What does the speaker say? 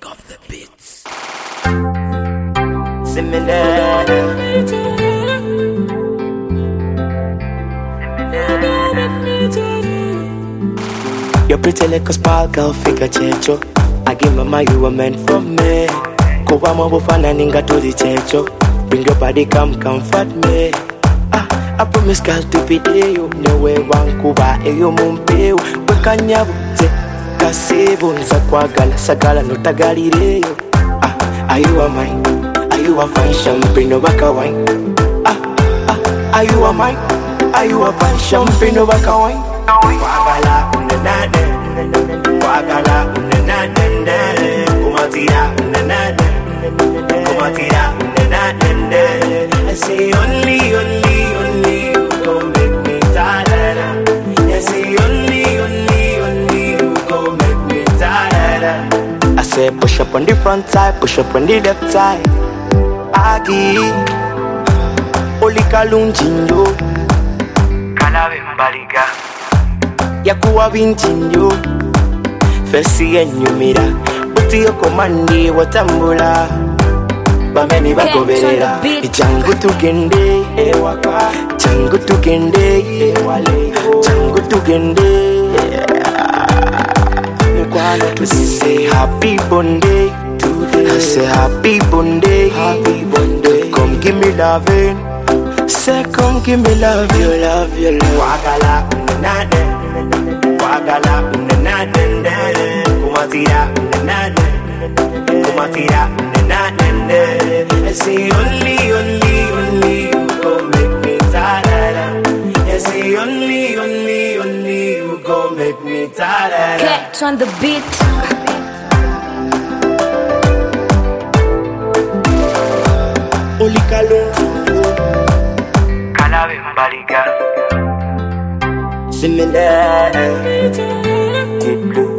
of the beats. Similar. You're pretty like a sparkle figure, checho. I give mama you were meant for me. Kuwa mwabu fana ninga to the checho. Bring your body, come comfort me. I promise girl to be there. You know where one kuba eyo mumpeo. Weka nyabu ze kasebo nza kwa gala sagala no tagalireyo. Are you a mine? Are you a fine champagne no baka wine? Are you a mine? Are you a fine champagne no baka wine? Wagala unanade, wagala unanade, kumatira unanade, kumatira unanade. I say only you gon' make me tired. I say only you gon' make me tired. I say push up on the front side, push up on the left side. Agi, oli kalunjinyo, kalabe mbaliga. Yakuwa bintinyo, fesi enyumira. Buti yokomandi watambula. Bameni bagoberera. Ichangu tugende ewaka, changu tugende ewale, changu tugende. I say happy Monday today. I say happy Monday, happy Monday. Come give me loving, say come give me love, your love, your love. Wagala unanade, wagala unanade, kumatira unanade, kumatira unanade. I say only you gon' make me tired. I say only you gon' make me tired. Catch on the beat. Oli kalunjinyo, kalabe mbaliga. Similar, deep blue.